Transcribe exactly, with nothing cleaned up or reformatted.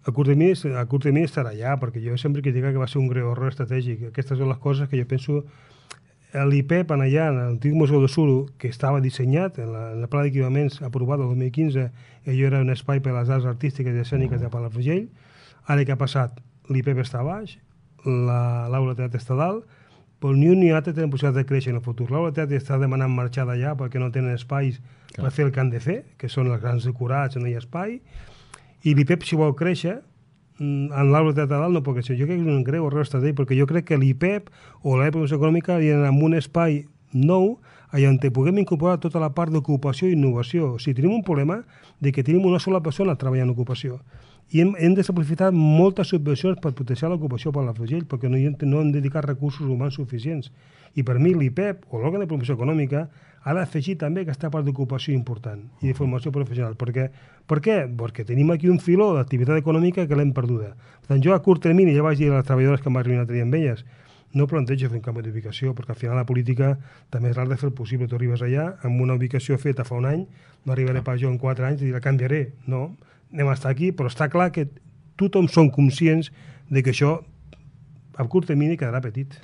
A curt termini, a curt termini estarà allà, perquè jo sempre critico que va ser un greu error estratègic. Aquestes són les coses que jo penso. L'I P E P allà, en l'antic Museu de Suro, que estava dissenyat en la, en la pla d'equipaments aprovada el dos mil quinze, allò era un espai per a les arts artístiques i escèniques de Palafrugell. Ara què ha passat? L'I P E P està a baix, l'aula de teatre està a dalt, però ni un ni altre tenen possibilitat de créixer en el futur. L'aula de teatre està demanant marxar d'allà perquè no tenen espais Clar. per fer el que han de fer, que són els grans decorats, no hi ha espai, i l'I P E P, si vol créixer, en l'aula de teatre dalt no pot créixer. Jo crec que és un greu error estratègic, perquè jo crec que l'I P E P o l'àrea de promoció econòmica havien en un espai nou allà on puguem incorporar tota la part d'ocupació i innovació. O sigui, tenim un problema de que tenim una sola persona treballant en ocupació i hem, hem de simplificar moltes subvencions per potenciar l'ocupació per la Palafrugell, perquè no, no hem dedicat recursos humans suficients. I per mi l'I P E P o l'òrgan de promoció econòmica ha d'afegir també aquesta part d'ocupació important i de formació professional. Perquè, per què? Perquè tenim aquí un filó d'activitat econòmica que l'hem perduda. Per tant, jo a curt termini ja vaig dir a les treballadores que m'han reunit l'altre dia amb elles, no plantejo fer un canvi d'ubicació, perquè al final la política també és l'art de fer el possible. Tu arribes allà amb una ubicació feta fa un any, no arribaré pas jo en quatre anys i dir la canviaré. No, anem a estar aquí, però està clar que tothom són conscients de que això a curt termini quedarà petit.